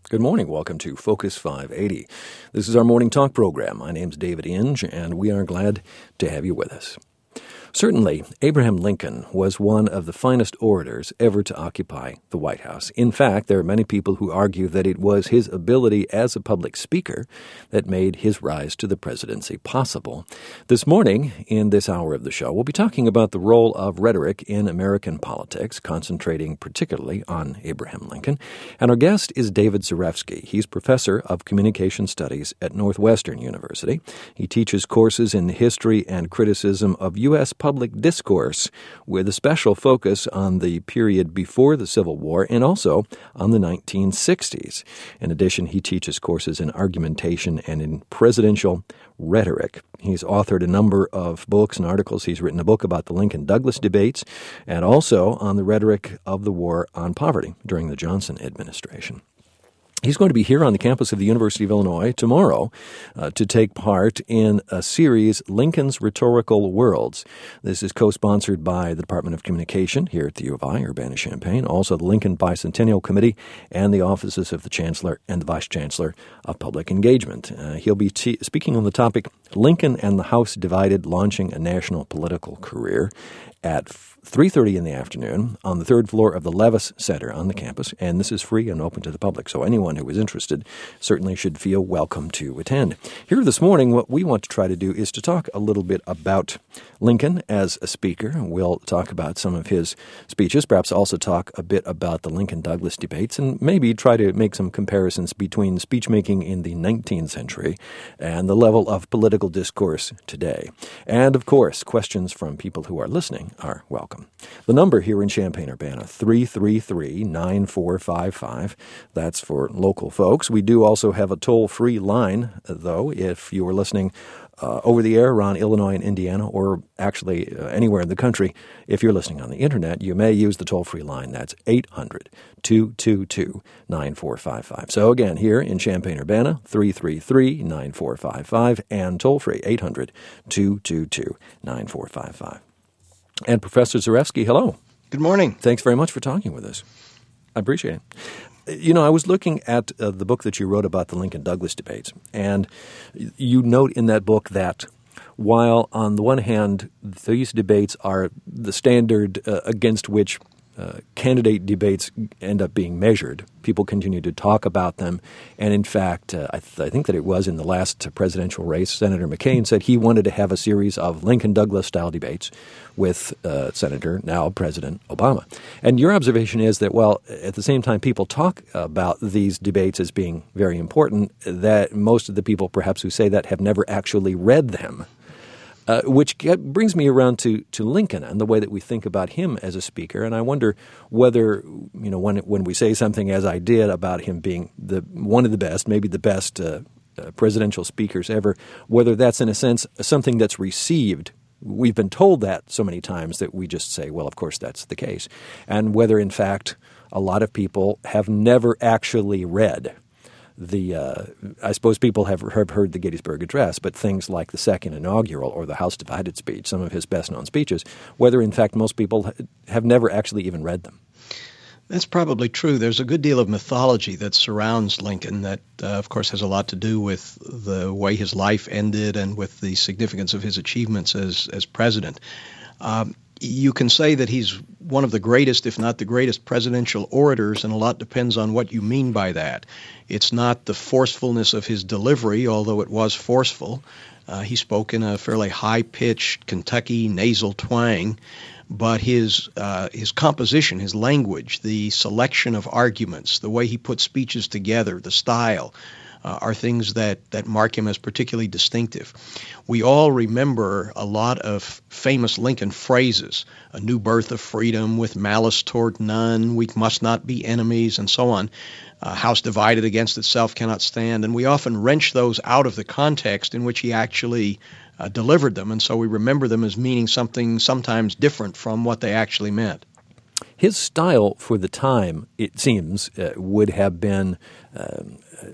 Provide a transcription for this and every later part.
Good morning. Welcome to Focus 580. This is our morning talk program. My name's David Inge, and we are glad to have you with us. Certainly, Abraham Lincoln was one of the finest orators ever to occupy the White House. In fact, there are many people who argue that it was his ability as a public speaker that made his rise to the presidency possible. This morning, in this hour of the show, we'll be talking about the role of rhetoric in American politics, concentrating particularly on Abraham Lincoln. And our guest is David Zarefsky. He's professor of communication studies at Northwestern University. He teaches courses in the history and criticism of U.S. public discourse, with a special focus on the period before the Civil War and also on the 1960s. In addition, he teaches courses in argumentation and in presidential rhetoric. He's authored a number of books and articles. He's written a book about the Lincoln-Douglas debates and also on the rhetoric of the war on poverty during the Johnson administration. He's going to be here on the campus of the University of Illinois tomorrow to take part in a series, Lincoln's Rhetorical Worlds. This is co-sponsored by the Department of Communication here at the U of I, Urbana-Champaign, also the Lincoln Bicentennial Committee, and the offices of the Chancellor and the Vice Chancellor of Public Engagement. He'll be speaking on the topic, Lincoln and the House Divided, Launching a National Political Career, at 3:30 in the afternoon on the third floor of the Levis Center on the campus, and this is free and open to the public, so anyone who is interested certainly should feel welcome to attend. Here this morning, what we want to try to do is to talk a little bit about Lincoln as a speaker. We'll talk about some of his speeches, perhaps also talk a bit about the Lincoln-Douglas debates, and maybe try to make some comparisons between speech-making in the 19th century and the level of political discourse today. And, of course, questions from people who are listening are welcome. The number here in Champaign-Urbana, 333-9455. That's for local folks. We do also have a toll-free line, though, if you are listening over the air around Illinois and Indiana, or actually anywhere in the country. If you're listening on the Internet, you may use the toll-free line. That's 800-222-9455. So again, here in Champaign-Urbana, 333-9455, and toll-free, 800-222-9455. And Professor Zarefsky, hello. Good morning. Thanks very much for talking with us. I appreciate it. You know, I was looking at the book that you wrote about the Lincoln-Douglas debates, and you note in that book that while on the one hand these debates are the standard against which candidate debates end up being measured, people continue to talk about them, and in fact, I think that it was in the last presidential race, Senator McCain said he wanted to have a series of Lincoln-Douglas style debates with Senator, now President Obama. And your observation is that, well, at the same time people talk about these debates as being very important, that most of the people perhaps who say that have never actually read them. Which brings me around to Lincoln and the way that we think about him as a speaker. And I wonder whether, you know, when we say something as I did about him being one of the best, maybe the best presidential speakers ever, whether that's in a sense something that's received. We've been told that so many times that we just say, well, of course that's the case. And whether, in fact, a lot of people have never actually read I suppose people have heard the Gettysburg Address, but things like the Second Inaugural or the House Divided speech, some of his best-known speeches, whether in fact most people have never actually even read them. That's probably true. There's a good deal of mythology that surrounds Lincoln that, of course, has a lot to do with the way his life ended and with the significance of his achievements as president. You can say that he's one of the greatest, if not the greatest, presidential orators, and a lot depends on what you mean by that. It's not the forcefulness of his delivery, although it was forceful. He spoke in a fairly high-pitched Kentucky nasal twang, but his composition, his language, the selection of arguments, the way he put speeches together, the style, are things that mark him as particularly distinctive. We all remember a lot of famous Lincoln phrases, a new birth of freedom with malice toward none, we must not be enemies, and so on. House divided against itself cannot stand. And we often wrench those out of the context in which he actually delivered them, and so we remember them as meaning something sometimes different from what they actually meant. His style for the time, it seems, would have been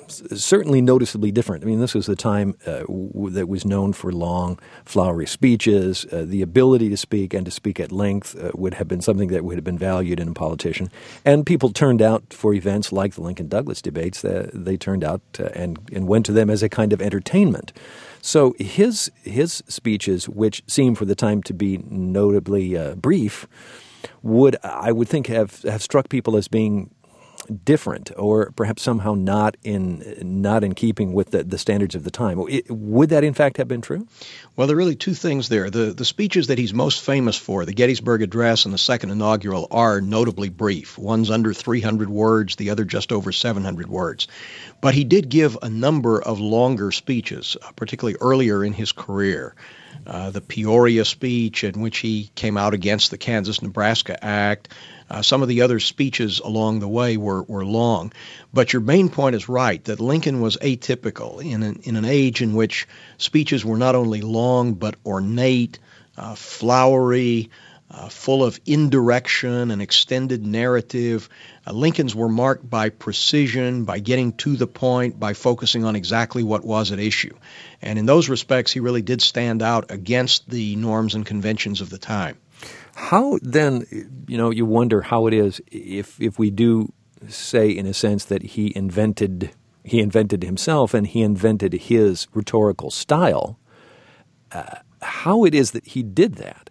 certainly noticeably different. I mean, this was a time that was known for long, flowery speeches. The ability to speak and to speak at length would have been something that would have been valued in a politician. And people turned out for events like the Lincoln-Douglas debates. They turned out and went to them as a kind of entertainment. So his speeches, which seem for the time to be notably brief, I would think have struck people as being different, or perhaps somehow not in keeping with the standards of the time. Would that in fact have been true? Well, there are really two things there. The speeches that he's most famous for, the Gettysburg Address and the Second Inaugural, are notably brief. One's under 300 words, the other just over 700 words. But he did give a number of longer speeches, particularly earlier in his career. The Peoria speech, in which he came out against the Kansas-Nebraska Act. Some of the other speeches along the way were long. But your main point is right, that Lincoln was atypical in an age in which speeches were not only long but ornate, flowery, full of indirection and extended narrative. Lincoln's were marked by precision, by getting to the point, by focusing on exactly what was at issue. And in those respects, he really did stand out against the norms and conventions of the time. How then, you wonder how it is if we do say in a sense that he invented himself and he invented his rhetorical style, how it is that he did that?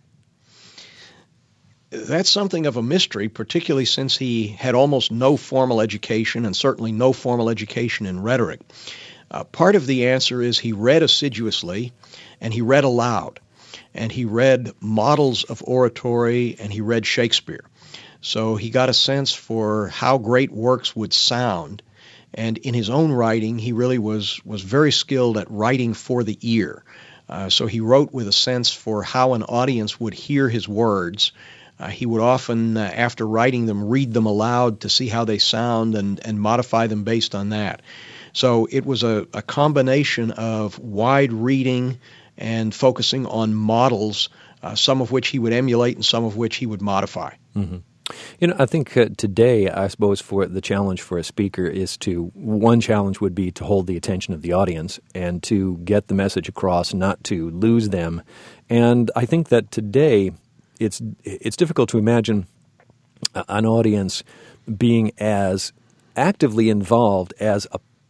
That's something of a mystery, particularly since he had almost no formal education and certainly no formal education in rhetoric. Part of the answer is he read assiduously and he read aloud. And he read models of oratory, and he read Shakespeare. So he got a sense for how great works would sound. And in his own writing, he really was very skilled at writing for the ear. So he wrote with a sense for how an audience would hear his words. He would often, after writing them, read them aloud to see how they sound and modify them based on that. So it was a combination of wide reading and focusing on models, some of which he would emulate and some of which he would modify. Mm-hmm. I think today, I suppose, for the challenge for a speaker one challenge would be to hold the attention of the audience and to get the message across, not to lose them. And I think that today it's difficult to imagine an audience being as actively involved as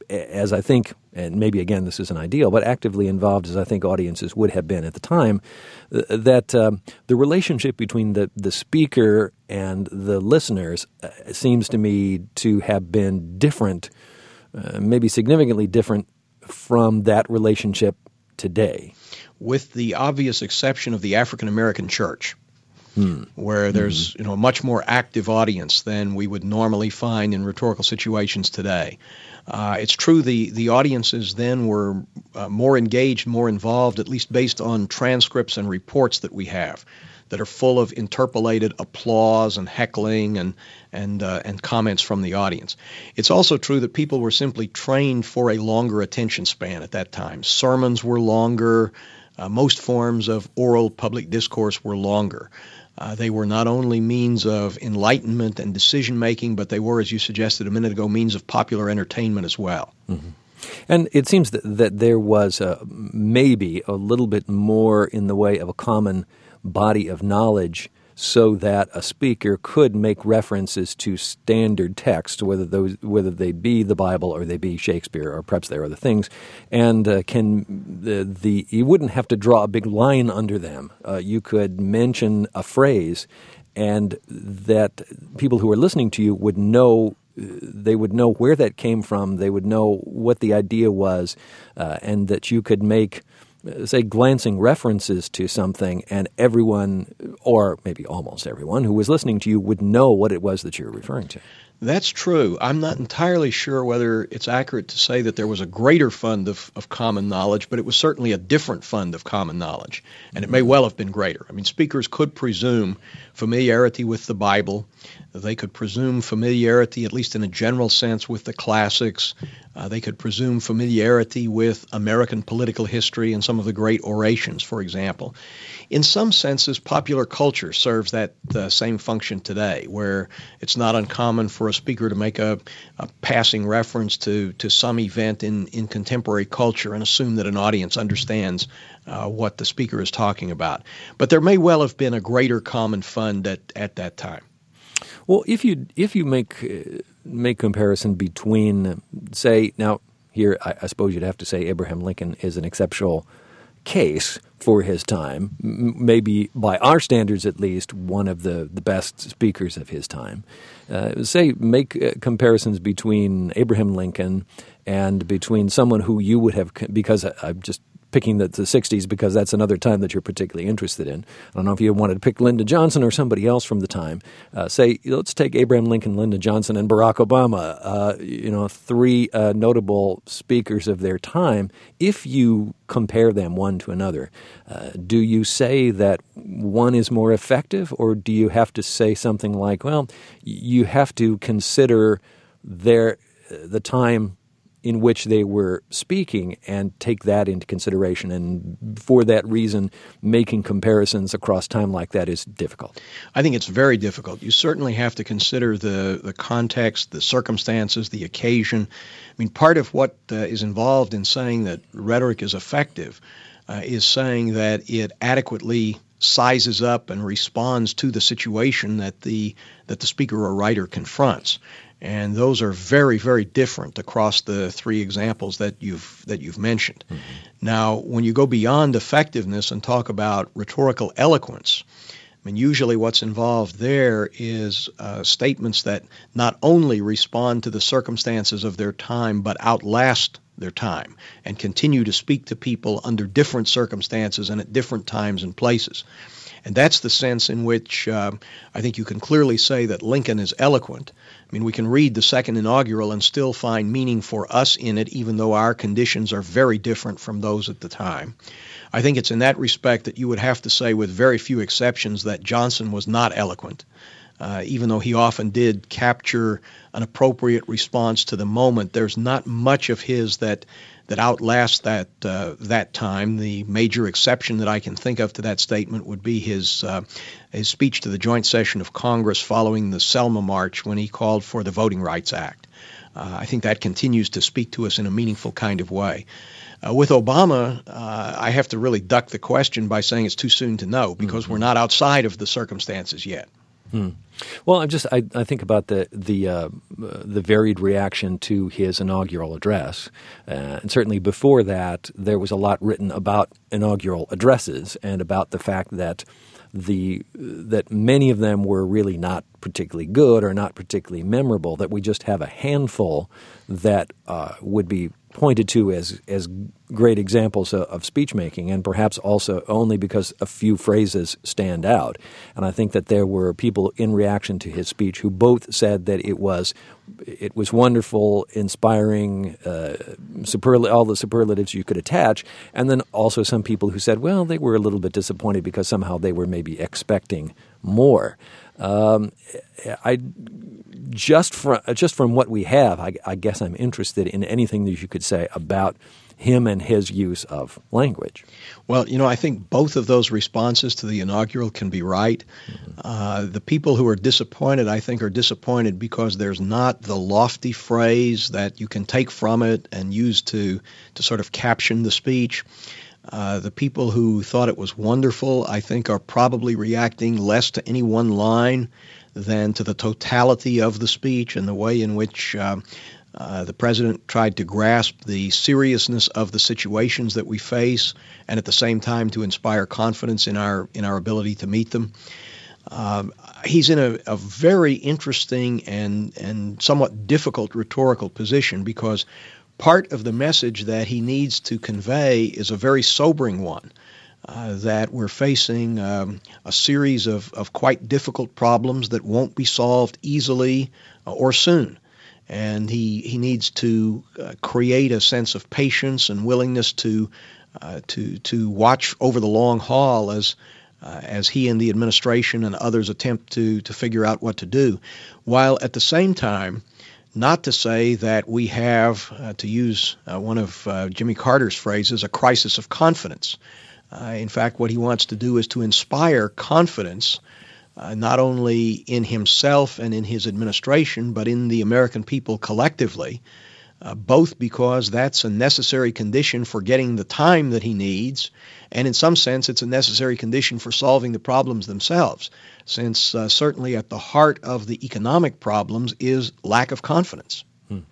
I think, and maybe again this isn't ideal, but actively involved as I think audiences would have been at the time, that the relationship between the speaker and the listeners seems to me to have been different, maybe significantly different from that relationship today. With the obvious exception of the African American church, where there's a much more active audience than we would normally find in rhetorical situations today. It's true the audiences then were more engaged, more involved, at least based on transcripts and reports that we have that are full of interpolated applause and heckling and comments from the audience. It's also true that people were simply trained for a longer attention span at that time. Sermons were longer. Most forms of oral public discourse were longer. They were not only means of enlightenment and decision-making, but they were, as you suggested a minute ago, means of popular entertainment as well. Mm-hmm. And it seems that there was maybe a little bit more in the way of a common body of knowledge so that a speaker could make references to standard text, whether they be the Bible or they be Shakespeare or perhaps there are other things, and you wouldn't have to draw a big line under them. You could mention a phrase, and that people who are listening to you would know. They would know where that came from. They would know what the idea was, and that you could make, say, glancing references to something, and everyone, or maybe almost everyone, who was listening to you would know what it was that you were referring to. That's true. I'm not entirely sure whether it's accurate to say that there was a greater fund of common knowledge, but it was certainly a different fund of common knowledge, and it may well have been greater. I mean, speakers could presume familiarity with the Bible. They could presume familiarity, at least in a general sense, with the classics. They could presume familiarity with American political history and some of the great orations, for example. In some senses, popular culture serves that same function today, where it's not uncommon for a speaker to make a passing reference to some event in contemporary culture and assume that an audience understands what the speaker is talking about. But there may well have been a greater common fund at that time. Well, if you make comparison between, say, now here I suppose you'd have to say Abraham Lincoln is an exceptional case for his time, maybe by our standards at least, one of the best speakers of his time. Say, make comparisons between Abraham Lincoln and between someone who you would have, because I'm just picking the 60s because that's another time that you're particularly interested in. I don't know if you wanted to pick Lyndon Johnson or somebody else from the time. Say, let's take Abraham Lincoln, Lyndon Johnson, and Barack Obama, three notable speakers of their time. If you compare them one to another, do you say that one is more effective, or do you have to say something like, well, you have to consider the time in which they were speaking and take that into consideration, and for that reason, making comparisons across time like that is difficult? I think it's very difficult. You certainly have to consider the context, the circumstances, the occasion. I mean, part of what is involved in saying that rhetoric is effective is saying that it adequately sizes up and responds to the situation that the speaker or writer confronts. And those are very, very different across the three examples that you've mentioned. Mm-hmm. Now, when you go beyond effectiveness and talk about rhetorical eloquence, I mean, usually what's involved there is statements that not only respond to the circumstances of their time, but outlast their time and continue to speak to people under different circumstances and at different times and places. And that's the sense in which I think you can clearly say that Lincoln is eloquent. I mean, we can read the second inaugural and still find meaning for us in it, even though our conditions are very different from those at the time. I think it's in that respect that you would have to say, with very few exceptions, that Johnson was not eloquent, even though he often did capture an appropriate response to the moment. There's not much of his that outlasts that time. The major exception that I can think of to that statement would be his speech to the joint session of Congress following the Selma March, when he called for the Voting Rights Act. I think that continues to speak to us in a meaningful kind of way. With Obama, I have to really duck the question by saying it's too soon to know, because we're not outside of the circumstances yet. Well, I think about the varied reaction to his inaugural address, and certainly before that, there was a lot written about inaugural addresses and about the fact that many of them were really not particularly good or not particularly memorable. That we just have a handful that would be pointed to as great examples of speech making, and perhaps also only because a few phrases stand out. And I think that there were people in reaction to his speech who both said that it was wonderful, inspiring, all the superlatives you could attach, and then also some people who said, well, they were a little bit disappointed because somehow they were maybe expecting more. Just from what we have, I guess I'm interested in anything that you could say about him and his use of language. Well, I think both of those responses to the inaugural can be right. Mm-hmm. The people who are disappointed, I think, are disappointed because there's not the lofty phrase that you can take from it and use to sort of caption the speech. The people who thought it was wonderful, I think, are probably reacting less to any one line than to the totality of the speech and the way in which the president tried to grasp the seriousness of the situations that we face, and at the same time to inspire confidence in our ability to meet them. He's in a very interesting and somewhat difficult rhetorical position, because part of the message that he needs to convey is a very sobering one. That we're facing a series of quite difficult problems that won't be solved easily or soon. And he needs to create a sense of patience and willingness to watch over the long haul as he and the administration and others attempt to figure out what to do, while at the same time not to say that we have, to use one of Jimmy Carter's phrases, a crisis of confidence. In fact, what he wants to do is to inspire confidence not only in himself and in his administration, but in the American people collectively, both because that's a necessary condition for getting the time that he needs, and in some sense it's a necessary condition for solving the problems themselves, since certainly at the heart of the economic problems is lack of confidence.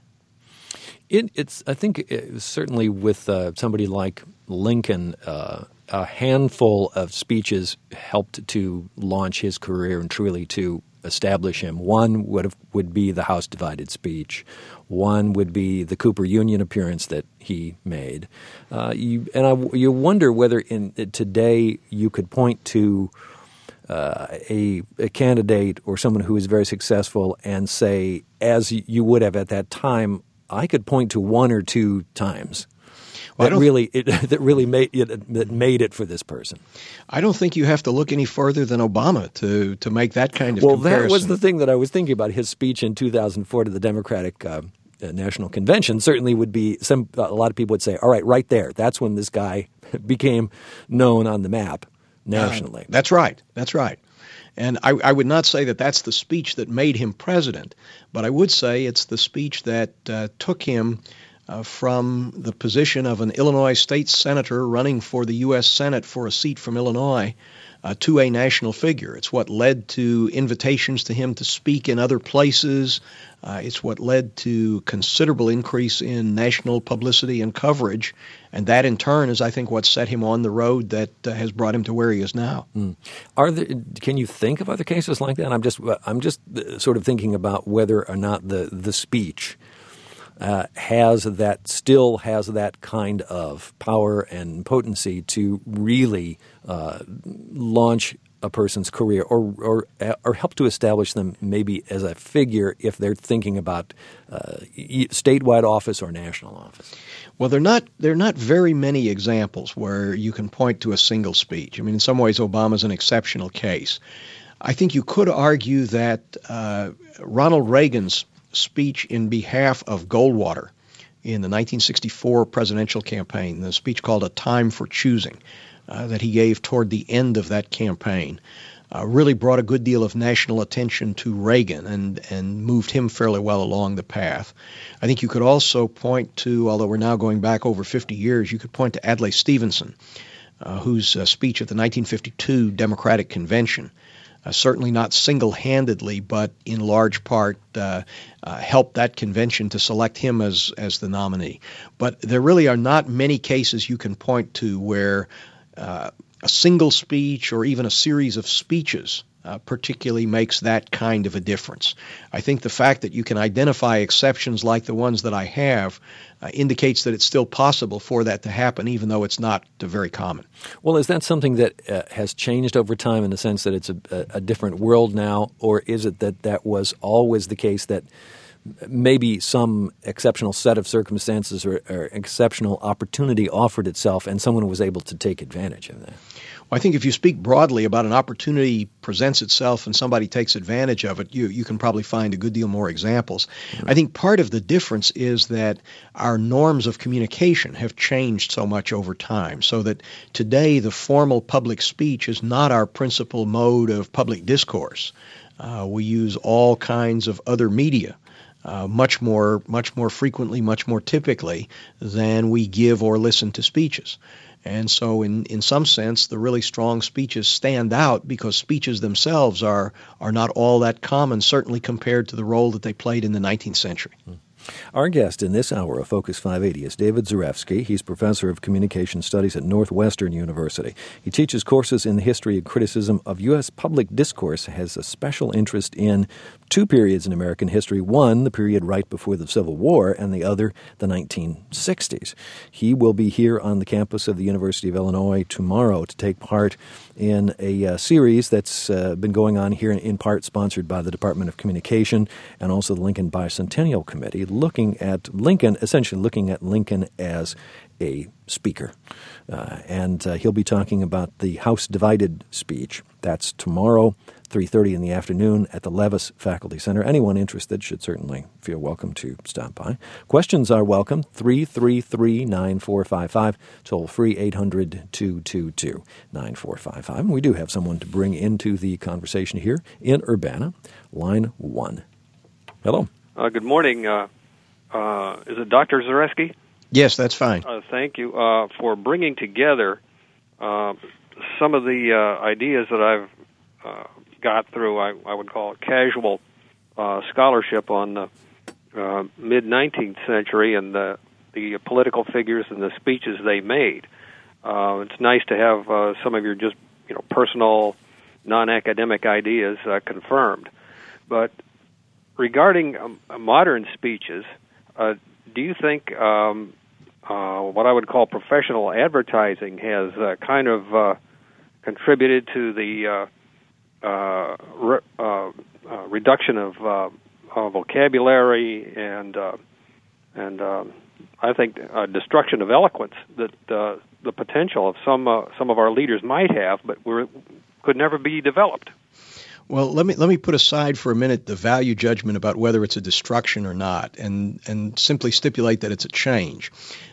I think certainly with somebody like Lincoln, a handful of speeches helped to launch his career and truly to establish him. One would be the House Divided speech. One would be the Cooper Union appearance that he made. You wonder whether today you could point to a candidate or someone who is very successful and say, as you would have at that time, I could point to one or two times that really made it for this person. I don't think you have to look any further than Obama to make that kind of comparison. Well, that was the thing that I was thinking about. His speech in 2004 to the Democratic National Convention certainly would be a lot of people would say, all right there. That's when this guy became known on the map nationally. That's right. And I would not say that that's the speech that made him president, but I would say it's the speech that took him from the position of an Illinois state senator running for the U.S. Senate for a seat from Illinois to a national figure. It's what led to invitations to him to speak in other places. It's what led to considerable increase in national publicity and coverage. And that, in turn, is, I think, what set him on the road that has brought him to where he is now. Can you think of other cases like that? I'm just sort of thinking about whether or not the speech still has that kind of power and potency to really launch a person's career or help to establish them maybe as a figure if they're thinking about statewide office or national office. Well, there are not very many examples where you can point to a single speech. I mean, in some ways, Obama's an exceptional case. I think you could argue that Ronald Reagan's speech in behalf of Goldwater in the 1964 presidential campaign, the speech called A Time for Choosing, that he gave toward the end of that campaign, really brought a good deal of national attention to Reagan and moved him fairly well along the path. I think you could also point to, although we're now going back over 50 years, you could point to Adlai Stevenson, whose speech at the 1952 Democratic Convention certainly not single-handedly, but in large part helped that convention to select him as the nominee. But there really are not many cases you can point to where a single speech or even a series of speeches particularly makes that kind of a difference. I think the fact that you can identify exceptions like the ones that I have indicates that it's still possible for that to happen, even though it's not very common. Well, is that something that has changed over time in the sense that it's a different world now, or is it that was always the case that maybe some exceptional set of circumstances or exceptional opportunity offered itself and someone was able to take advantage of that? Well, I think if you speak broadly about an opportunity presents itself and somebody takes advantage of it, you can probably find a good deal more examples. Mm-hmm. I think part of the difference is that our norms of communication have changed so much over time, so that today the formal public speech is not our principal mode of public discourse. We use all kinds of other media. Much more frequently, much more typically than we give or listen to speeches. And so in some sense, the really strong speeches stand out because speeches themselves are not all that common, certainly compared to the role that they played in the 19th century. Our guest in this hour of Focus 580 is David Zarefsky. He's professor of communication studies at Northwestern University. He teaches courses in the history and criticism of U.S. public discourse, has a special interest in two periods in American history, one, the period right before the Civil War, and the other, the 1960s. He will be here on the campus of the University of Illinois tomorrow to take part in a series that's been going on here, in part sponsored by the Department of Communication and also the Lincoln Bicentennial Committee, looking at Lincoln, essentially looking at Lincoln as a speaker. And he'll be talking about the House Divided speech. That's tomorrow, 3:30 in the afternoon at the Levis Faculty Center. Anyone interested should certainly feel welcome to stop by. Questions are welcome, 333-9455, toll free 800-222-9455. And we do have someone to bring into the conversation here in Urbana, line 1. Hello. Good morning. Is it Dr. Zareski? Yes, that's fine. Thank you for bringing together some of the ideas that I've got through, I would call it casual scholarship on the mid-19th century and the political figures and the speeches they made. It's nice to have some of your just personal, non-academic ideas confirmed. But regarding modern speeches, do you think what I would call professional advertising has kind of contributed to the reduction of vocabulary and I think destruction of eloquence that the potential of some of our leaders might have, but could never be developed? Well, let me put aside for a minute the value judgment about whether it's a destruction or not, and simply stipulate that it's a change.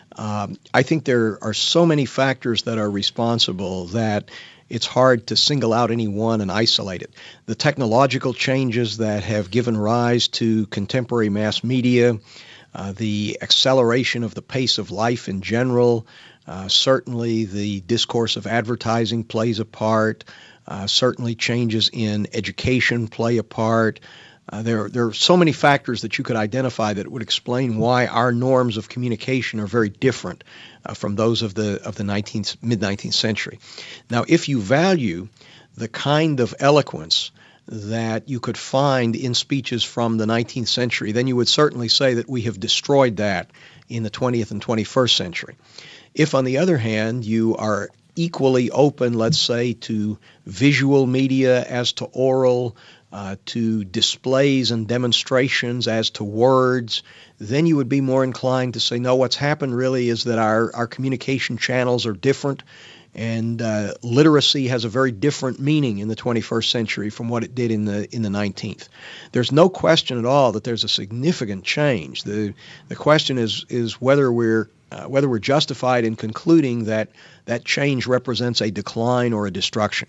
I think there are so many factors that are responsible that it's hard to single out any one and isolate it. The technological changes that have given rise to contemporary mass media, the acceleration of the pace of life in general, certainly the discourse of advertising plays a part. Certainly changes in education play a part. There are so many factors that you could identify that would explain why our norms of communication are very different from those of the mid-19th century. Now, if you value the kind of eloquence that you could find in speeches from the 19th century, then you would certainly say that we have destroyed that in the 20th and 21st century. If, on the other hand, you are equally open, let's say, to visual media as to oral, to displays and demonstrations as to words, then you would be more inclined to say, no, what's happened really is that our communication channels are different, and literacy has a very different meaning in the 21st century from what it did in the 19th. There's no question at all that there's a significant change. The question is whether we're justified in concluding that change represents a decline or a destruction.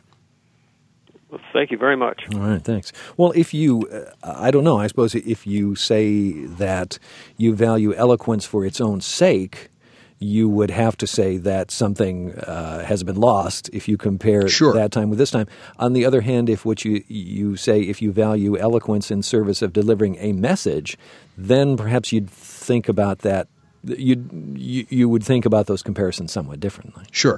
Well, thank you very much. All right, thanks. Well, if you, I don't know, I suppose if you say that you value eloquence for its own sake, you would have to say that something has been lost if you compare that time with this time. On the other hand, if what you say, if you value eloquence in service of delivering a message, then perhaps you'd think about that. You would think about those comparisons somewhat differently. Sure.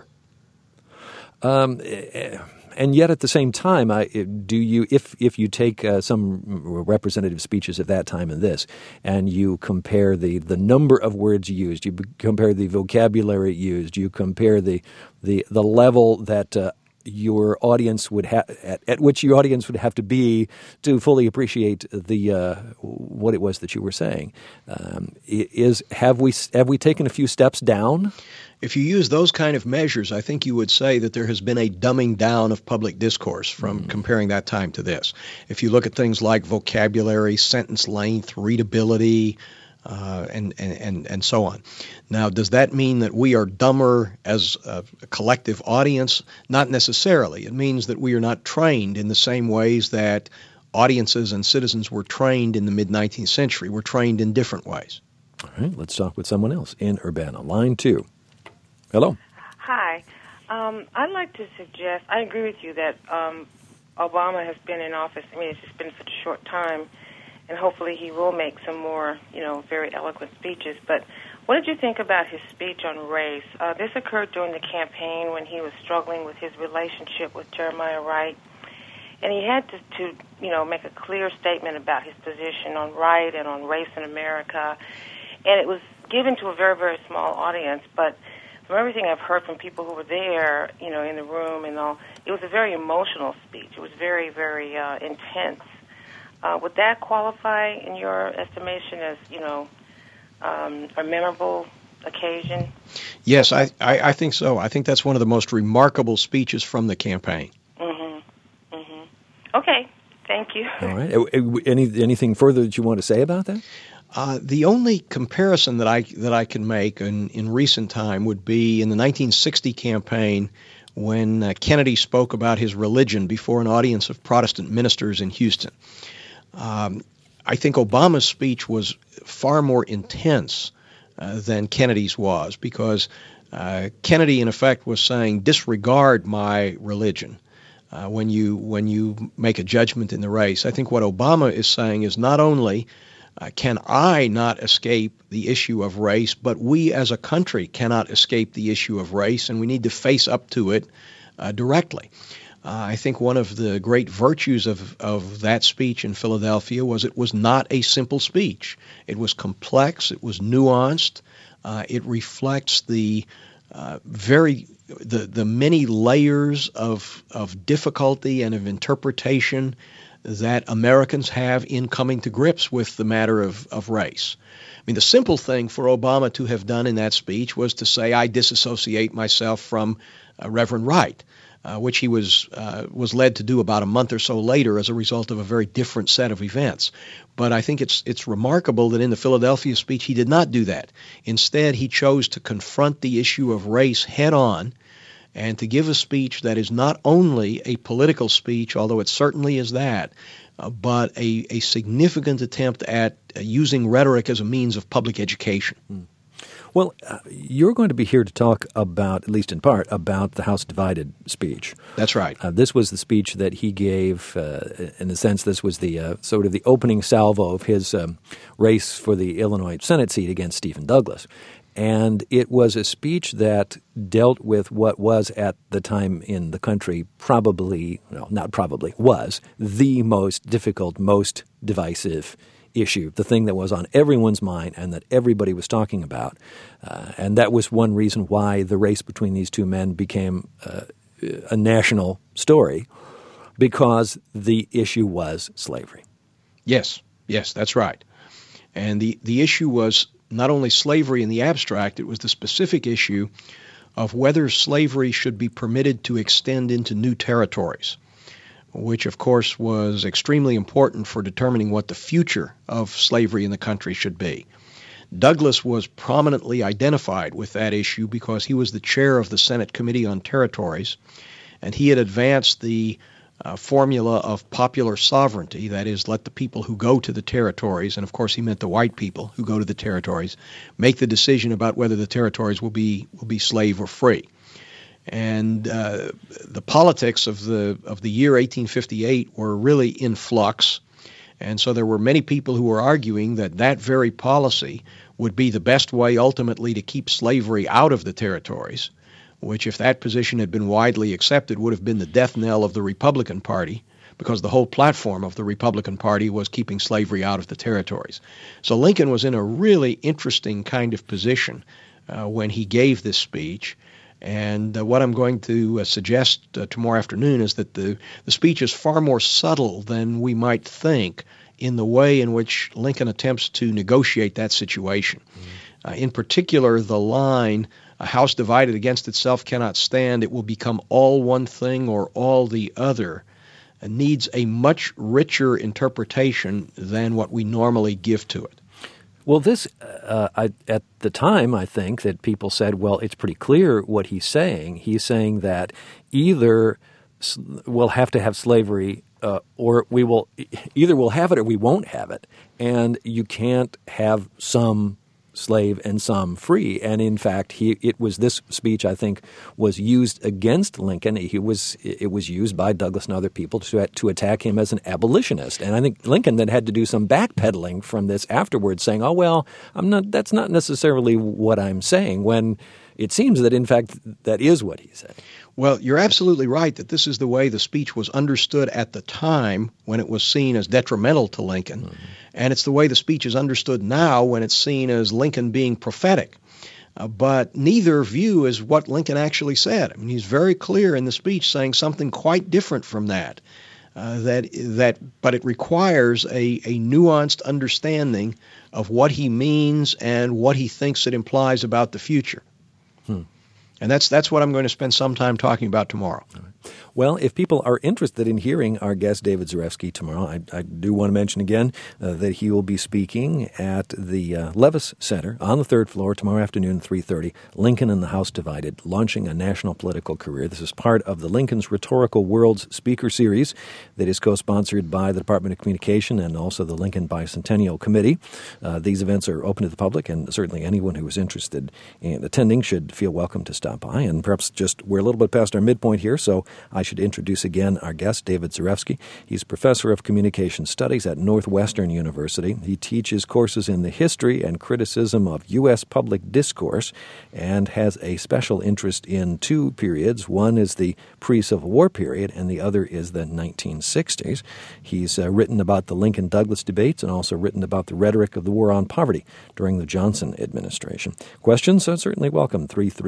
And yet, at the same time, if you take some representative speeches of that time and this, and you compare the number of words used, you compare the vocabulary used, you compare the level that your audience would at which your audience would have to be to fully appreciate what it was that you were saying, have we taken a few steps down? If you use those kind of measures, I think you would say that there has been a dumbing down of public discourse from comparing that time to this. If you look at things like vocabulary, sentence length, readability, and so on. Now, does that mean that we are dumber as a collective audience? Not necessarily. It means that we are not trained in the same ways that audiences and citizens were trained in the mid-19th century. We're trained in different ways. All right, let's talk with someone else in Urbana. Line 2. Hello. Hi. I'd like to suggest, I agree with you that Obama has been in office. I mean, it's just been such a short time, and hopefully he will make some more, very eloquent speeches. But what did you think about his speech on race? This occurred during the campaign when he was struggling with his relationship with Jeremiah Wright. And he had to make a clear statement about his position on Wright and on race in America. And it was given to a very, very small audience, but from everything I've heard from people who were there, in the room and all, it was a very emotional speech. It was very, very intense. Would that qualify, in your estimation, as, a memorable occasion? Yes, I think so. I think that's one of the most remarkable speeches from the campaign. Okay, thank you. All right. Anything further that you want to say about that? The only comparison that I can make in recent time would be in the 1960 campaign when Kennedy spoke about his religion before an audience of Protestant ministers in Houston. I think Obama's speech was far more intense than Kennedy's was, because Kennedy, in effect, was saying, disregard my religion when you make a judgment in the race. I think what Obama is saying is not only can I not escape the issue of race, but we as a country cannot escape the issue of race, and we need to face up to it directly. I think one of the great virtues of that speech in Philadelphia was it was not a simple speech. It was complex. It was nuanced. It reflects the many layers of difficulty and of interpretation that Americans have in coming to grips with the matter of race. I mean, the simple thing for Obama to have done in that speech was to say, I disassociate myself from Reverend Wright, which he was led to do about a month or so later as a result of a very different set of events. But I think it's remarkable that in the Philadelphia speech he did not do that. Instead, he chose to confront the issue of race head on and to give a speech that is not only a political speech, although it certainly is that, but a significant attempt at using rhetoric as a means of public education. Well, you're going to be here to talk about, at least in part, about the House Divided speech. That's right. This was the speech that he gave, in a sense, this was the sort of the opening salvo of his race for the Illinois Senate seat against Stephen Douglas. And it was a speech that dealt with what was at the time in the country was the most difficult, most divisive issue, the thing that was on everyone's mind and that everybody was talking about. And that was one reason why the race between these two men became a national story, because the issue was slavery. Yes, that's right. And the issue was not only slavery in the abstract, it was the specific issue of whether slavery should be permitted to extend into new territories, which, of course, was extremely important for determining what the future of slavery in the country should be. Douglas was prominently identified with that issue because he was the chair of the Senate Committee on Territories, and he had advanced the formula of popular sovereignty, that is, let the people who go to the territories, and of course he meant the white people who go to the territories, make the decision about whether the territories will be slave or free. And the politics of the year 1858 were really in flux, and so there were many people who were arguing that very policy would be the best way ultimately to keep slavery out of the territories, which, if that position had been widely accepted, would have been the death knell of the Republican Party, because the whole platform of the Republican Party was keeping slavery out of the territories. So Lincoln was in a really interesting kind of position when he gave this speech. And what I'm going to suggest tomorrow afternoon is that the speech is far more subtle than we might think in the way in which Lincoln attempts to negotiate that situation. In particular, the line, "A house divided against itself cannot stand, it will become all one thing or all the other," needs a much richer interpretation than what we normally give to it. Well, this, at the time, I think that people said, well, it's pretty clear what he's saying. He's saying that either we'll have to have slavery or we'll have it or we won't have it. And you can't have some slave and some free. And in fact, this speech, I think, was used against Lincoln. It was used by Douglas and other people to attack him as an abolitionist. And I think Lincoln then had to do some backpedaling from this afterwards, saying, "Oh well, that's not necessarily what I'm saying," when it seems that in fact that is what he said. Well, you're absolutely right that this is the way the speech was understood at the time when it was seen as detrimental to Lincoln. Mm-hmm. And it's the way the speech is understood now when it's seen as Lincoln being prophetic. But neither view is what Lincoln actually said. I mean, he's very clear in the speech saying something quite different from that. But it requires a nuanced understanding of what he means and what he thinks it implies about the future. And that's what I'm going to spend some time talking about tomorrow. Well, if people are interested in hearing our guest, David Zarefsky, tomorrow, I do want to mention again that he will be speaking at the Levis Center on the third floor tomorrow afternoon, 3:30, Lincoln and the House Divided, launching a national political career. This is part of the Lincoln's Rhetorical Worlds Speaker Series that is co-sponsored by the Department of Communication and also the Lincoln Bicentennial Committee. These events are open to the public, and certainly anyone who is interested in attending should feel welcome to stop by. And perhaps we're a little bit past our midpoint here, so I should introduce again our guest, David Zarefsky. He's professor of communication studies at Northwestern University. He teaches courses in the history and criticism of U.S. public discourse and has a special interest in two periods. One is the pre-Civil War period, and the other is the 1960s. He's written about the Lincoln-Douglas debates and also written about the rhetoric of the war on poverty during the Johnson administration. Questions are certainly welcome,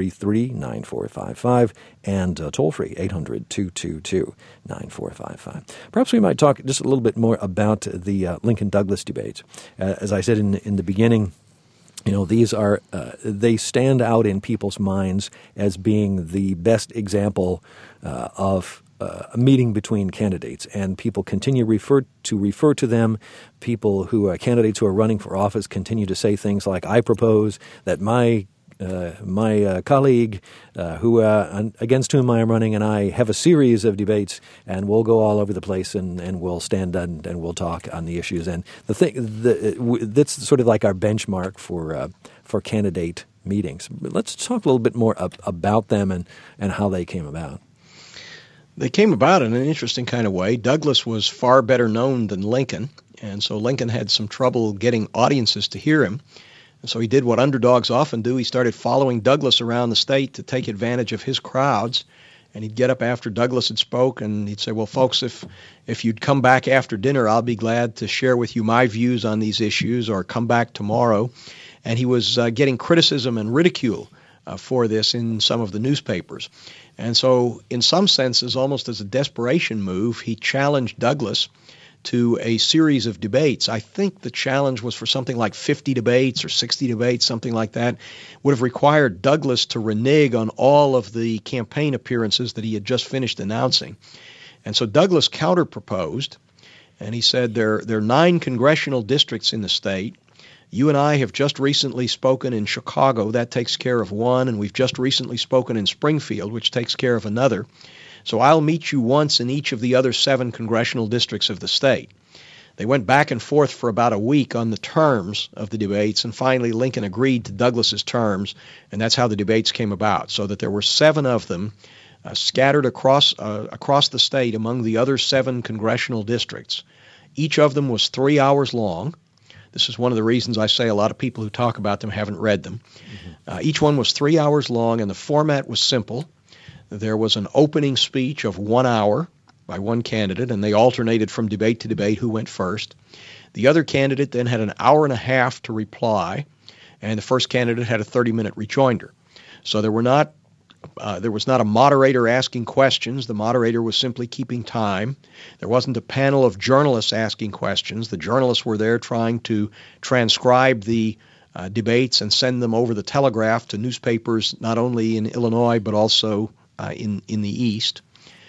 333-9455, and toll-free, 800-222-9455. Perhaps we might talk just a little bit more about the Lincoln-Douglas debates. As I said in the beginning, these are they stand out in people's minds as being the best example of a meeting between candidates, and people continue to refer to them. People who are candidates who are running for office continue to say things like, "I propose that my colleague against whom I am running and I have a series of debates, and we'll go all over the place and we'll stand and we'll talk on the issues." And that's sort of like our benchmark for candidate meetings. But let's talk a little bit more about them and how they came about. They came about in an interesting kind of way. Douglas was far better known than Lincoln, and so Lincoln had some trouble getting audiences to hear him. And so he did what underdogs often do. He started following Douglas around the state to take advantage of his crowds. And he'd get up after Douglas had spoke, and he'd say, "Well, folks, if you'd come back after dinner, I'll be glad to share with you my views on these issues, or come back tomorrow." And he was getting criticism and ridicule for this in some of the newspapers. And so in some senses, almost as a desperation move, he challenged Douglas to a series of debates. I think the challenge was for something like 50 debates or 60 debates, something like that. Would have required Douglas to renege on all of the campaign appearances that he had just finished announcing. And so Douglas counter-proposed, and he said there are 9 congressional districts in the state. You and I have just recently spoken in Chicago. That takes care of one, and we've just recently spoken in Springfield, which takes care of another. So I'll meet you once in each of the other 7 congressional districts of the state. They went back and forth for about a week on the terms of the debates, and finally Lincoln agreed to Douglas's terms, and that's how the debates came about, so that there were 7 of them scattered across the state among the other 7 congressional districts. Each of them was 3 hours long. This is one of the reasons I say a lot of people who talk about them haven't read them. Each one was 3 hours long, and the format was simple. There was an opening speech of 1 hour by one candidate, and they alternated from debate to debate who went first. The other candidate then had an hour and a half to reply, and the first candidate had a 30-minute rejoinder. So there was not a moderator asking questions. The moderator was simply keeping time. There wasn't a panel of journalists asking questions. The journalists were there trying to transcribe the debates and send them over the telegraph to newspapers not only in Illinois but also in the East.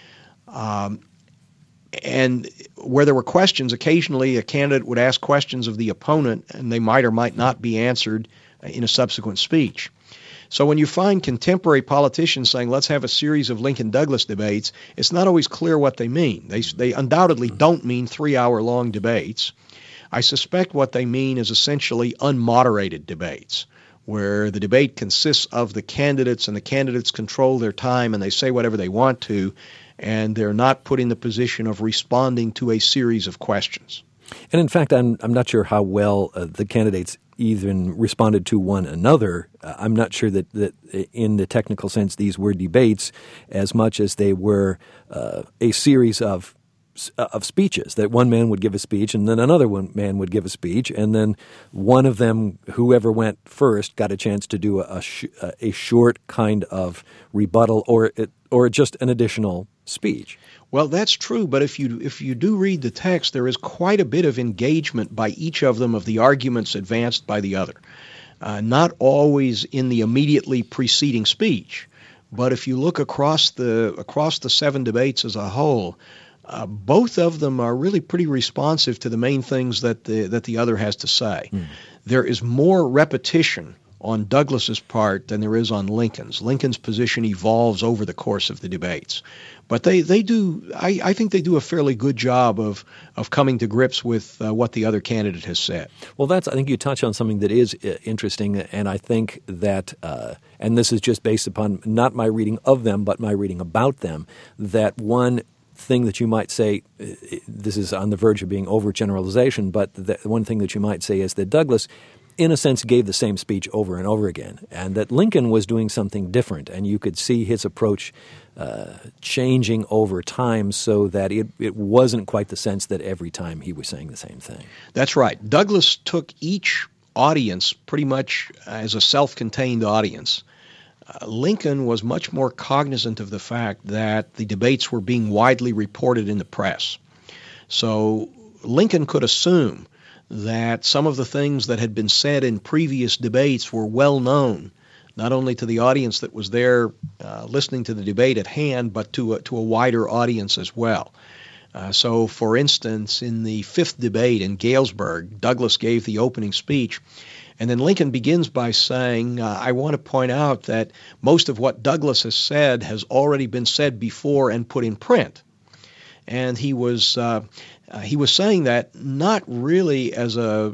And where there were questions, occasionally a candidate would ask questions of the opponent, and they might or might not be answered in a subsequent speech. So when you find contemporary politicians saying, let's have a series of Lincoln-Douglas debates, it's not always clear what they mean. They undoubtedly don't mean 3-hour-long debates. I suspect what they mean is essentially unmoderated debates, where the debate consists of the candidates, and the candidates control their time, and they say whatever they want to, and they're not put in the position of responding to a series of questions. And in fact, I'm not sure how well the candidates even responded to one another. I'm not sure that in the technical sense these were debates as much as they were a series of speeches, that one man would give a speech and then another man would give a speech, and then one of them, whoever went first, got a chance to do a short kind of rebuttal or just an additional speech. Well, that's true, but if you do read the text, there is quite a bit of engagement by each of them of the arguments advanced by the other. Not always in the immediately preceding speech, but if you look across the 7 debates as a whole, both of them are really pretty responsive to the main things that the other has to say. There is more repetition on Douglas's part than there is on Lincoln's. Lincoln's position evolves over the course of the debates. But I think they do a fairly good job of coming to grips with what the other candidate has said. Well, I think you touch on something that is interesting, and I think that, and this is just based upon not my reading of them, but my reading about them, that one thing that you might say, this is on the verge of being overgeneralization, but the one thing that you might say is that Douglas, in a sense, gave the same speech over and over again, and that Lincoln was doing something different, and you could see his approach changing over time so that it wasn't quite the sense that every time he was saying the same thing. That's right. Douglas took each audience pretty much as a self-contained audience. Lincoln was much more cognizant of the fact that the debates were being widely reported in the press. So Lincoln could assume that some of the things that had been said in previous debates were well known, not only to the audience that was there listening to the debate at hand, but to a wider audience as well. So, for instance, in the 5th debate in Galesburg, Douglas gave the opening speech, and then Lincoln begins by saying, I want to point out that most of what Douglas has said has already been said before and put in print. And he was saying that not really as a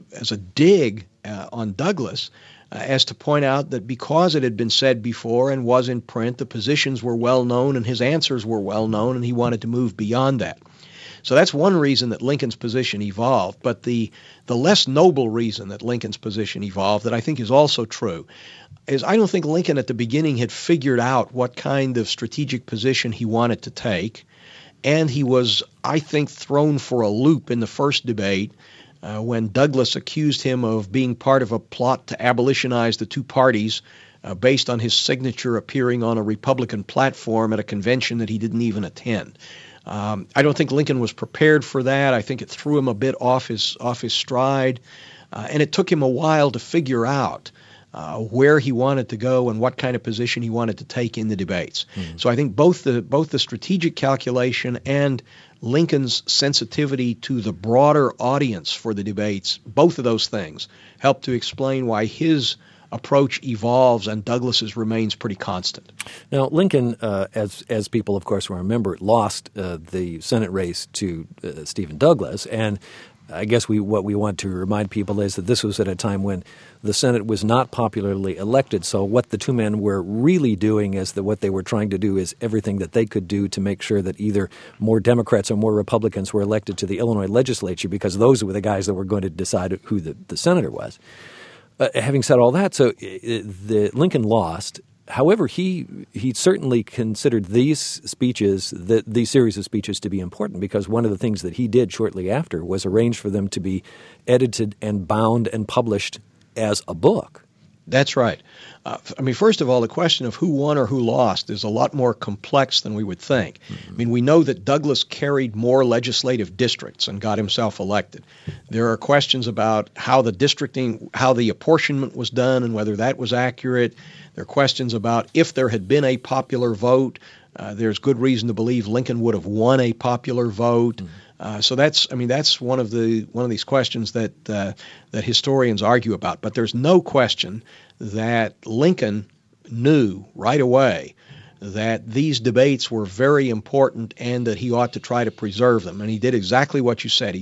dig on Douglas, as to point out that because it had been said before and was in print, the positions were well known and his answers were well known, and he wanted to move beyond that. So that's one reason that Lincoln's position evolved. But the less noble reason that Lincoln's position evolved, that I think is also true, is I don't think Lincoln at the beginning had figured out what kind of strategic position he wanted to take. And he was, I think, thrown for a loop in the first debate when Douglas accused him of being part of a plot to abolitionize the two parties based on his signature appearing on a Republican platform at a convention that he didn't even attend. I don't think Lincoln was prepared for that. I think it threw him a bit off his stride, and it took him a while to figure out where he wanted to go and what kind of position he wanted to take in the debates. So I think both the strategic calculation and Lincoln's sensitivity to the broader audience for the debates, both of those things help to explain why his approach evolves and Douglas's remains pretty constant. Now, Lincoln, as people, of course, will remember, lost the Senate race to Stephen Douglas, and I guess what we want to remind people is that this was at a time when the Senate was not popularly elected. So what the two men were really doing is that what they were trying to do is everything that they could do to make sure that either more Democrats or more Republicans were elected to the Illinois legislature, because those were the guys that were going to decide who the senator was. Having said all that, so Lincoln lost. However, he certainly considered these speeches, these series of speeches, to be important, because one of the things that he did shortly after was arrange for them to be edited and bound and published as a book. That's right. First of all, the question of who won or who lost is a lot more complex than we would think. Mm-hmm. We know that Douglas carried more legislative districts and got himself elected. There are questions about how the districting, how the apportionment was done and whether that was accurate. There are questions about if there had been a popular vote. There's good reason to believe Lincoln would have won a popular vote. Mm-hmm. So that's one of these questions that historians argue about. But there's no question that Lincoln knew right away that these debates were very important and that he ought to try to preserve them. And he did exactly what you said. He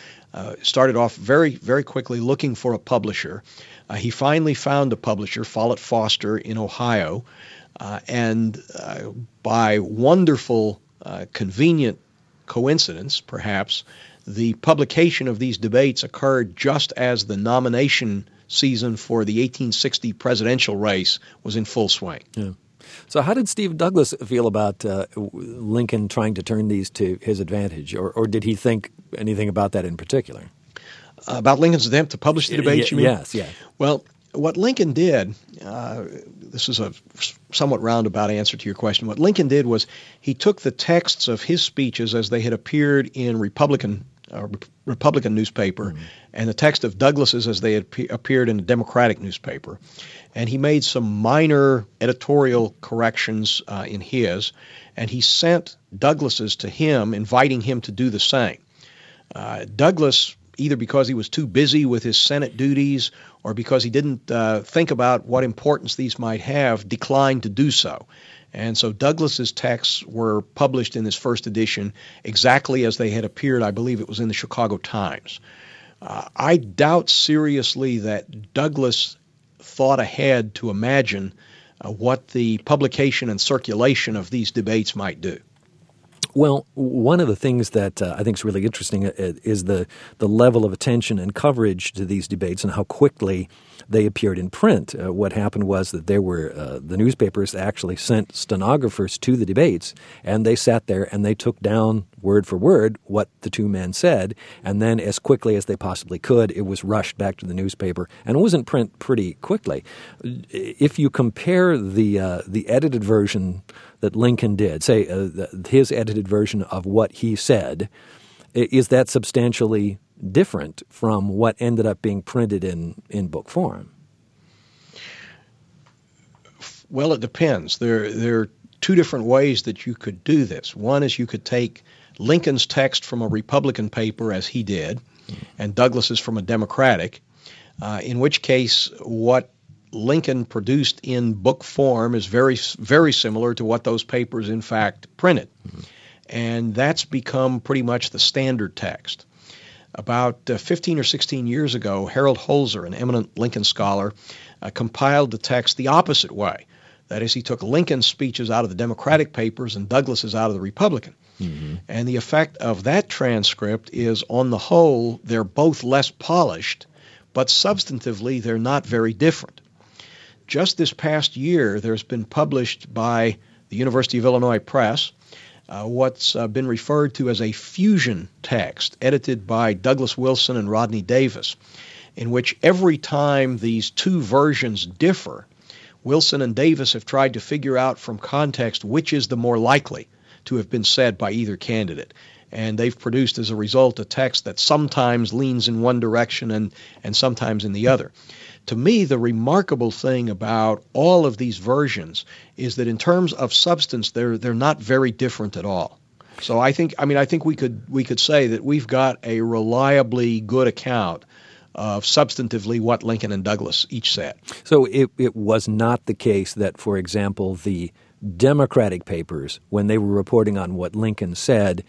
started off very, very quickly looking for a publisher. He finally found a publisher, Follett Foster, in Ohio. And by wonderful, convenient coincidence, perhaps, the publication of these debates occurred just as the nomination season for the 1860 presidential race was in full swing. Yeah. So how did Stephen Douglas feel about Lincoln trying to turn these to his advantage, or did he think anything about that in particular? About Lincoln's attempt to publish the debates, you mean? Yes, yes. Well, What Lincoln did, this is a somewhat roundabout answer to your question. What Lincoln did was he took the texts of his speeches as they had appeared in Republican newspaper and the text of Douglas's as they had appeared in a Democratic newspaper. And he made some minor editorial corrections in his, and he sent Douglas's to him, inviting him to do the same. Douglas, either because he was too busy with his Senate duties or because he didn't think about what importance these might have, declined to do so. And so Douglas's texts were published in this first edition exactly as they had appeared. I believe it was in the Chicago Times. I doubt seriously that Douglas thought ahead to imagine what the publication and circulation of these debates might do. Well, one of the things that I think is really interesting is the level of attention and coverage to these debates and how quickly they appeared in print. What happened was that there were the newspapers actually sent stenographers to the debates, and they sat there and they took down word for word what the two men said, and then as quickly as they possibly could, it was rushed back to the newspaper, and it was in print pretty quickly. If you compare the edited version that Lincoln did, say his edited version of what he said, is that substantially different from what ended up being printed in book form? Well, it depends. There are two different ways that you could do this. One is you could take Lincoln's text from a Republican paper, as he did, and Douglas's from a Democratic, in which case what Lincoln produced in book form is very, very similar to what those papers in fact printed. And that's become pretty much the standard text. About 15 or 16 years ago, Harold Holzer, an eminent Lincoln scholar, compiled the text the opposite way. That is, he took Lincoln's speeches out of the Democratic papers and Douglas's out of the Republican. And the effect of that transcript is, on the whole, they're both less polished, but substantively they're not very different. Just this past year, there's been published by the University of Illinois Press what's been referred to as a fusion text, edited by Douglas Wilson and Rodney Davis, in which every time these two versions differ, Wilson and Davis have tried to figure out from context which is the more likely to have been said by either candidate. And they've produced, as a result, a text that sometimes leans in one direction and sometimes in the other. To me, the remarkable thing about all of these versions is that in terms of substance, they're not very different at all. So I think we could say that we've got a reliably good account of substantively what Lincoln and Douglas each said. So it was not the case that, for example, the Democratic papers, when they were reporting on what Lincoln said,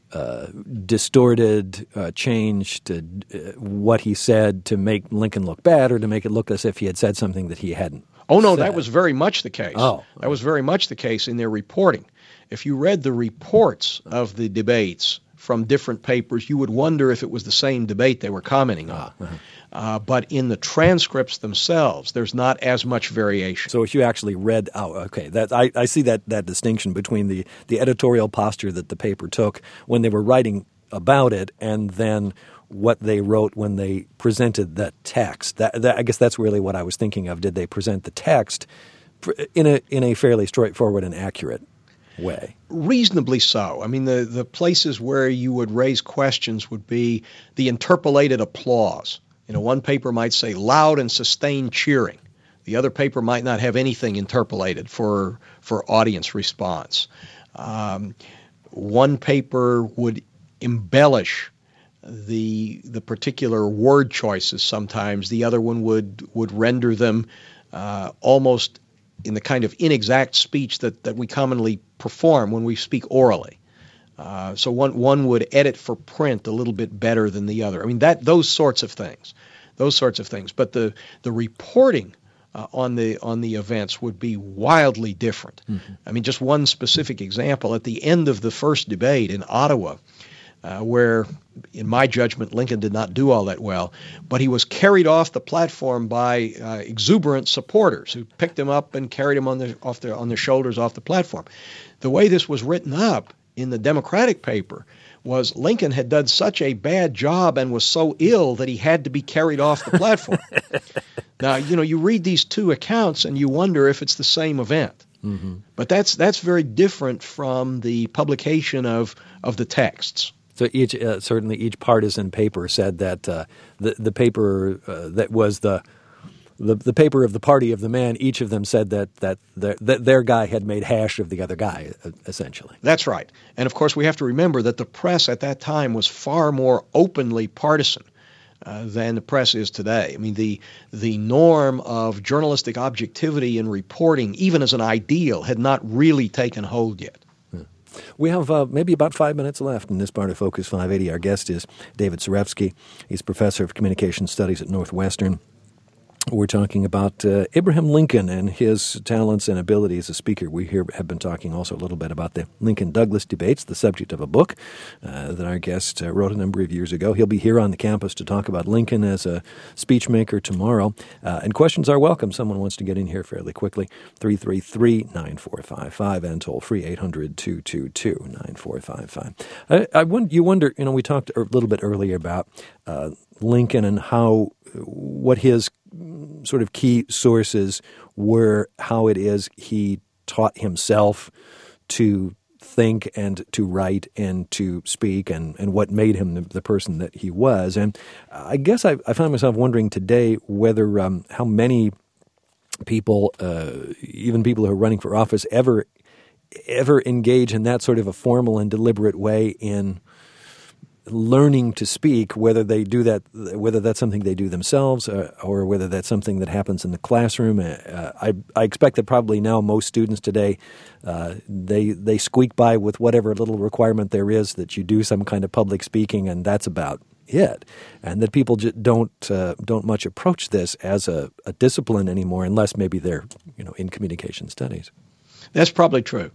distorted, changed what he said to make Lincoln look bad or to make it look as if he had said something that he hadn't. Oh, no, said. That was very much the case. That was very much the case in their reporting. If you read the reports of the debates from different papers, you would wonder if it was the same debate they were commenting on. But in the transcripts themselves, there's not as much variation. So if you actually read, I see that distinction between the editorial posture that the paper took when they were writing about it and then what they wrote when they presented the text. I guess that's really what I was thinking of. Did they present the text in a fairly straightforward and accurate way? Reasonably so. I mean, the places where you would raise questions would be the interpolated applause. One paper might say loud and sustained cheering. The other paper might not have anything interpolated for audience response. One paper would embellish the particular word choices sometimes. The other one would render them almost in the kind of inexact speech that we commonly perform when we speak orally. So one would edit for print a little bit better than the other. I mean, those sorts of things. But the reporting on the events would be wildly different. I mean, just one specific example. At the end of the first debate in Ottawa, where, in my judgment, Lincoln did not do all that well, but he was carried off the platform by exuberant supporters who picked him up and carried him on their shoulders off the platform. The way this was written up in the Democratic paper was Lincoln had done such a bad job and was so ill that he had to be carried off the platform. Now, you read these two accounts and you wonder if it's the same event. Mm-hmm. But that's very different from the publication of the texts. So certainly each partisan paper said that the paper that was the paper of the party of the man, each of them said that their guy had made hash of the other guy, essentially. That's right. And, of course, we have to remember that the press at that time was far more openly partisan than the press is today. I mean, the norm of journalistic objectivity in reporting, even as an ideal, had not really taken hold yet. We have maybe about 5 minutes left in this part of Focus 580. Our guest is David Zarefsky. He's professor of communication studies at Northwestern. We're talking about Abraham Lincoln and his talents and ability as a speaker. We have been talking also a little bit about the Lincoln-Douglas debates, the subject of a book that our guest wrote a number of years ago. He'll be here on the campus to talk about Lincoln as a speechmaker tomorrow. And questions are welcome. Someone wants to get in here fairly quickly. 333-9455 and toll free 800-222-9455. You wonder, we talked a little bit earlier about Lincoln and what his sort of key sources were, how it is he taught himself to think and to write and to speak and what made him the person that he was. And I guess I find myself wondering today whether how many people, even people who are running for office, ever engage in that sort of a formal and deliberate way in learning to speak, whether that's something they do themselves or whether that's something that happens in the classroom. I expect that probably now most students today, they squeak by with whatever little requirement there is that you do some kind of public speaking, and that's about it. And that people don't much approach this as a discipline anymore, unless maybe they're in communication studies. That's probably true.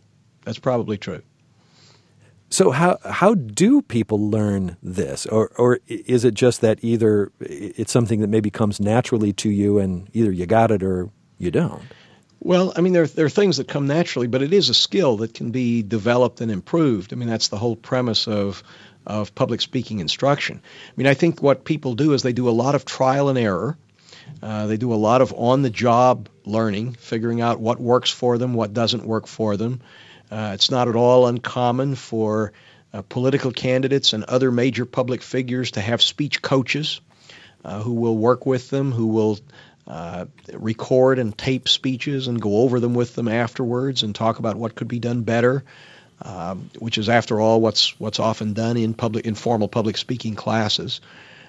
So how do people learn this? Or is it just that either it's something that maybe comes naturally to you and either you got it or you don't? Well, I mean, there are things that come naturally, but it is a skill that can be developed and improved. I mean, that's the whole premise of public speaking instruction. I mean, I think what people do is they do a lot of trial and error. They do a lot of on-the-job learning, figuring out what works for them, what doesn't work for them. It's not at all uncommon for political candidates and other major public figures to have speech coaches who will work with them, who will record and tape speeches and go over them with them afterwards and talk about what could be done better, which is, after all, what's often done in informal public speaking classes.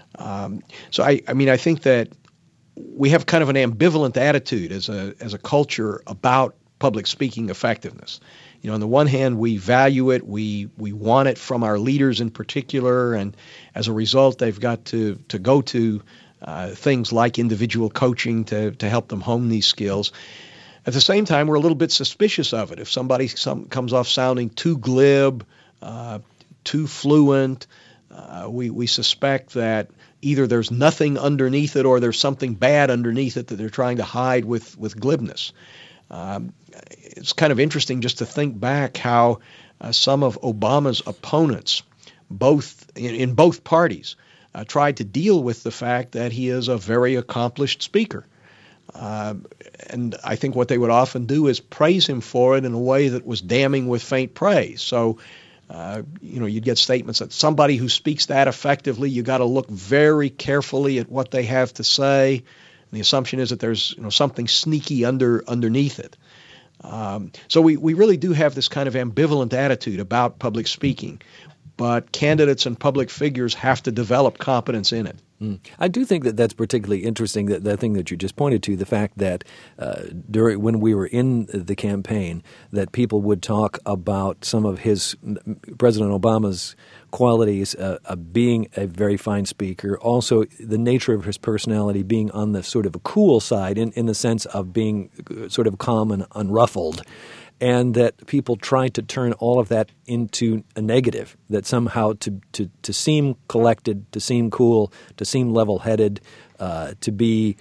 So I think that we have kind of an ambivalent attitude as a culture about public speaking effectiveness. On the one hand, we value it, we want it from our leaders in particular, and as a result, they've got to go to things like individual coaching to help them hone these skills. At the same time, we're a little bit suspicious of it. If somebody comes off sounding too glib, too fluent, we suspect that either there's nothing underneath it or there's something bad underneath it that they're trying to hide with glibness. It's kind of interesting just to think back how some of Obama's opponents, in both parties, tried to deal with the fact that he is a very accomplished speaker. And I think what they would often do is praise him for it in a way that was damning with faint praise. So, you'd get statements that somebody who speaks that effectively, you got to look very carefully at what they have to say. And the assumption is that there's something sneaky underneath it. So we really do have this kind of ambivalent attitude about public speaking, but candidates and public figures have to develop competence in it. I do think that that's particularly interesting, that thing that you just pointed to, the fact that when we were in the campaign, that people would talk about some of President Obama's qualities, being a very fine speaker, also the nature of his personality being on the sort of a cool side in the sense of being sort of calm and unruffled. And that people try to turn all of that into a negative, that somehow to seem collected, to seem cool, to seem level-headed, to be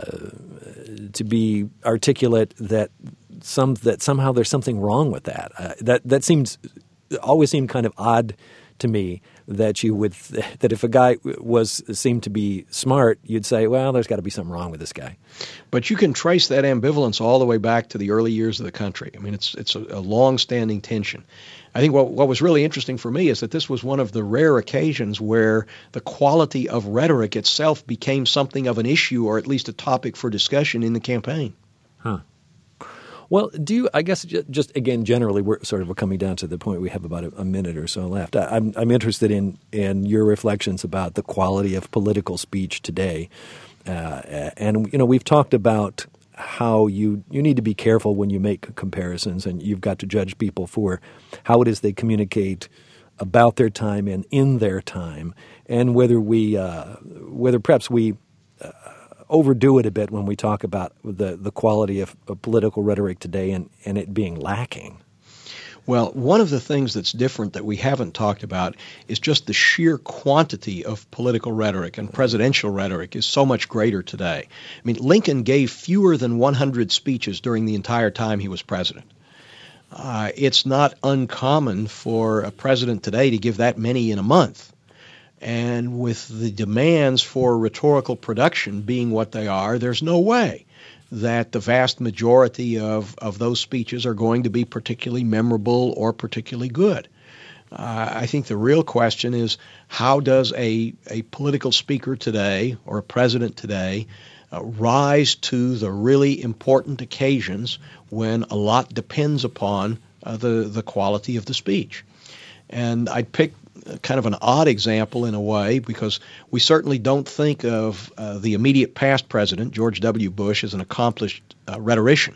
articulate, that somehow there's something wrong with that. That always seemed kind of odd to me that you would that if a guy seemed to be smart, you'd say, well, there's got to be something wrong with this guy. But you can trace that ambivalence all the way back to the early years of the country. I mean, it's a long-standing tension. I think what was really interesting for me is that this was one of the rare occasions where the quality of rhetoric itself became something of an issue, or at least a topic for discussion in the campaign. Huh. Well, I guess just again, generally, we're sort of coming down to the point we have about a minute or so left. I'm interested in your reflections about the quality of political speech today. And, we've talked about how you need to be careful when you make comparisons, and you've got to judge people for how it is they communicate about their time and in their time, and whether perhaps we overdo it a bit when we talk about the quality of political rhetoric today and it being lacking. Well, one of the things that's different that we haven't talked about is just the sheer quantity of political rhetoric, and presidential rhetoric is so much greater today. I mean, Lincoln gave fewer than 100 speeches during the entire time he was president. It's not uncommon for a president today to give that many in a month. And with the demands for rhetorical production being what they are, there's no way that the vast majority of those speeches are going to be particularly memorable or particularly good. I think the real question is, how does a political speaker today or a president today rise to the really important occasions when a lot depends upon the quality of the speech? And I'd pick kind of an odd example in a way, because we certainly don't think of the immediate past president, George W. Bush, as an accomplished rhetorician.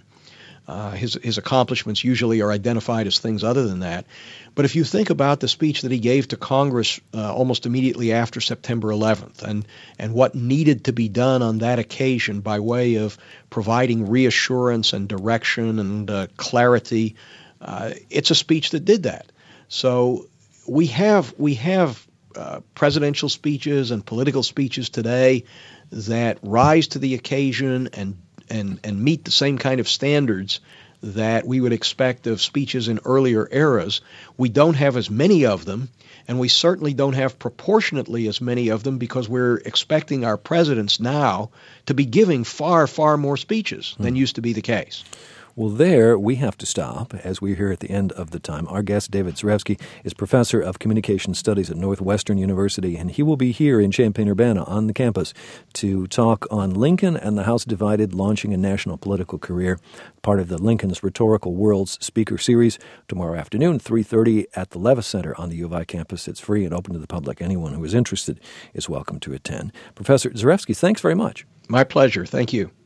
His accomplishments usually are identified as things other than that. But if you think about the speech that he gave to Congress almost immediately after September 11th and what needed to be done on that occasion by way of providing reassurance and direction and clarity, it's a speech that did that. So we have presidential speeches and political speeches today that rise to the occasion and meet the same kind of standards that we would expect of speeches in earlier eras. We don't have as many of them, and we certainly don't have proportionately as many of them, because we're expecting our presidents now to be giving far, far more speeches than used to be the case. Well, there we have to stop, as we're here at the end of the time. Our guest, David Zarefsky, is professor of communication studies at Northwestern University, and he will be here in Champaign-Urbana on the campus to talk on Lincoln and the House Divided, launching a national political career, part of the Lincoln's Rhetorical Worlds Speaker Series, tomorrow afternoon, 3:30 at the Levis Center on the U of I campus. It's free and open to the public. Anyone who is interested is welcome to attend. Professor Zarefsky, thanks very much. My pleasure. Thank you.